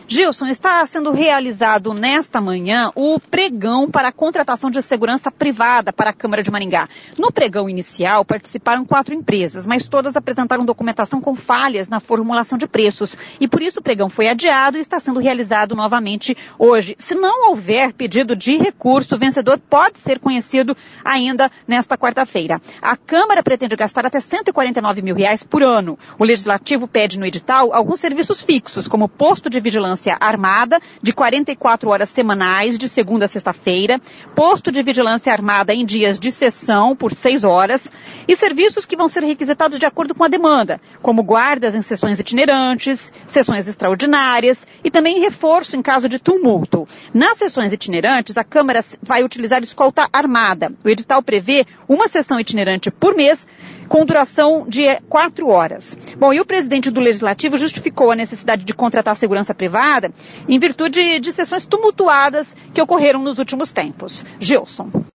Gilson, está sendo realizado nesta manhã o pregão para a contratação de segurança privada para a Câmara de Maringá. No pregão inicial participaram 4 empresas, mas todas apresentaram documentação com falhas na formulação de preços. E por isso o pregão foi adiado e está sendo realizado novamente hoje. Se não houver pedido de recurso, o vencedor pode ser conhecido ainda nesta quarta-feira. A Câmara pretende gastar até R$149 mil por ano. O Legislativo pede no edital alguns serviços fixos, como posto de vigilância armada de 44 horas semanais, de segunda a sexta-feira, posto de vigilância armada em dias de sessão por 6 horas e serviços que vão ser requisitados de acordo com a demanda, como guardas em sessões itinerantes, sessões extraordinárias e também reforço em caso de tumulto. Nas sessões itinerantes, a Câmara vai utilizar escolta armada. O edital prevê uma sessão itinerante por mês, com duração de 4 horas. Bom, e o presidente do Legislativo justificou a necessidade de contratar segurança privada em virtude de sessões tumultuadas que ocorreram nos últimos tempos. Gilson.